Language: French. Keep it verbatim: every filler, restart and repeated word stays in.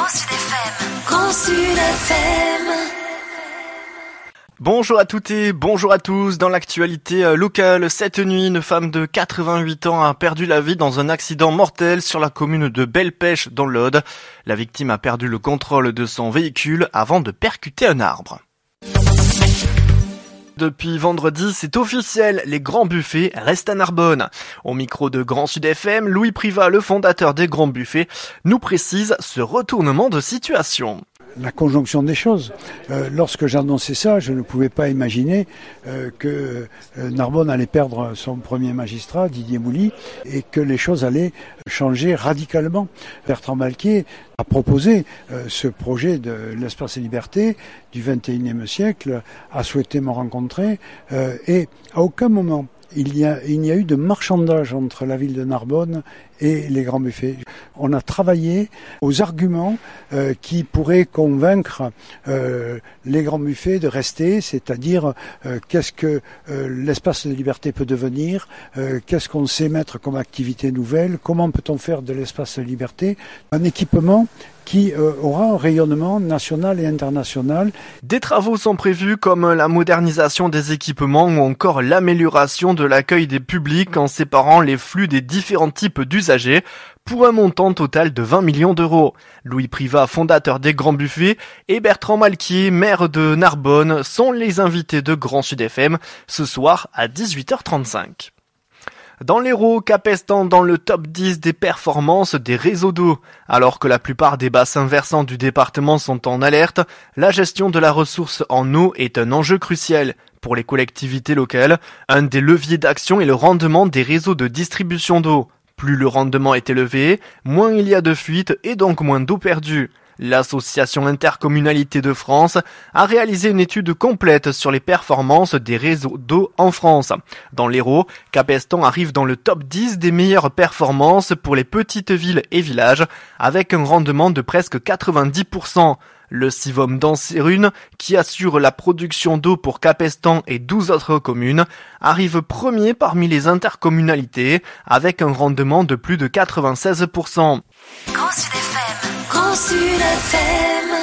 Grand Sud F M. Grand Sud F M. Bonjour à toutes et bonjour à tous. Dans l'actualité locale, cette nuit, une femme de quatre-vingt-huit ans a perdu la vie dans un accident mortel sur la commune de Belle-Pêche dans l'Aude. La victime a perdu le contrôle de son véhicule avant de percuter un arbre. Depuis vendredi, c'est officiel, les grands buffets restent à Narbonne. Au micro de Grand Sud F M, Louis Privat, le fondateur des grands buffets, nous précise ce retournement de situation. La conjonction des choses. Euh, lorsque j'annonçais ça, je ne pouvais pas imaginer euh, que euh, Narbonne allait perdre son premier magistrat, Didier Mouly, et que les choses allaient changer radicalement. Bertrand Malquier a proposé euh, ce projet de l'espace et liberté du vingt et unième siècle, a souhaité me rencontrer, euh, et à aucun moment il y a, il n'y a eu de marchandage entre la ville de Narbonne et les grands buffets. On a travaillé aux arguments euh, qui pourraient convaincre euh, les grands buffets de rester, c'est-à-dire euh, qu'est-ce que euh, l'espace de liberté peut devenir, euh, qu'est-ce qu'on sait mettre comme activité nouvelle, comment peut-on faire de l'espace de liberté un équipement qui euh, aura un rayonnement national et international. Des travaux sont prévus comme la modernisation des équipements ou encore l'amélioration de l'accueil des publics en séparant les flux des différents types d'usagers pour un montant total de vingt millions d'euros. Louis Privat, fondateur des Grands Buffets, et Bertrand Malquier, maire de Narbonne, sont les invités de Grand Sud F M ce soir à dix-huit heures trente-cinq. Dans l'Hérault, Capestan dans le top dix des performances des réseaux d'eau. Alors que la plupart des bassins versants du département sont en alerte, la gestion de la ressource en eau est un enjeu crucial. Pour les collectivités locales, un des leviers d'action est le rendement des réseaux de distribution d'eau. Plus le rendement est élevé, moins il y a de fuites et donc moins d'eau perdue. L'association Intercommunalité de France a réalisé une étude complète sur les performances des réseaux d'eau en France. Dans l'Hérault, Capestan arrive dans le top dix des meilleures performances pour les petites villes et villages, avec un rendement de presque quatre-vingt-dix pour cent. Le Sivom d'Anserune, qui assure la production d'eau pour Capestan et douze autres communes, arrive premier parmi les intercommunalités, avec un rendement de plus de quatre-vingt-seize pour cent. Grand Sud F M. Grand Sud F M.